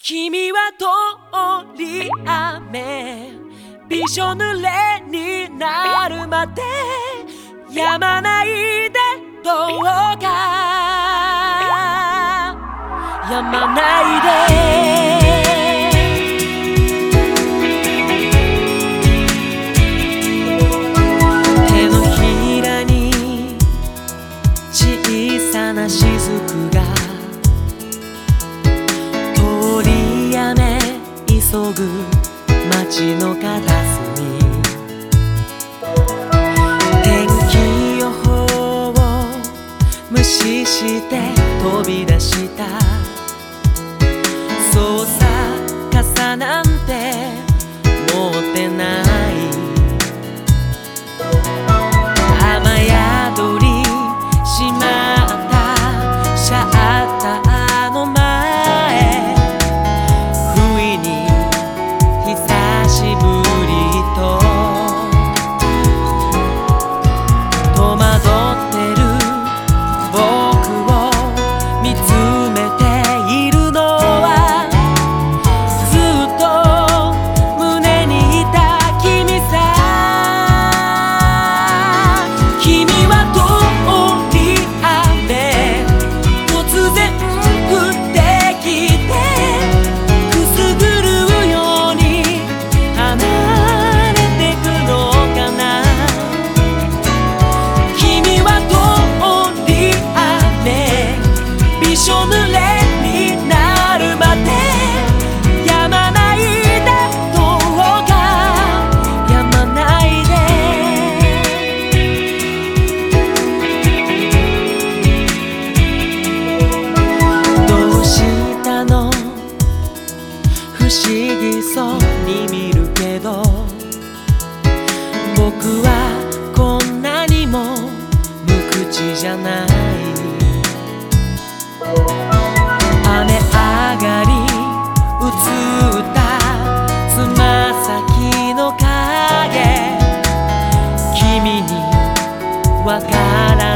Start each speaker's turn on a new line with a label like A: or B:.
A: 君は通り雨びしょ濡れになるまで止まないでどうか止まないで手のひらに小さな雫が通り雨急ぐ街の片隅天気予報を無視して飛び出したそうさ傘なんて持ってない雨宿りしまったシャッターの前不意に久しぶりと戸惑ってる僕を見つめているのはずっと胸にいた君さ君は通り雨突然降ってきてくすぐるように離れてくのかな君は通り雨びしょ濡れになるまで止まないでどうか止まないでどうしたの不思議そうに見るけど僕はこんなにも無口じゃない雨上がり映ったつま先の影君にわから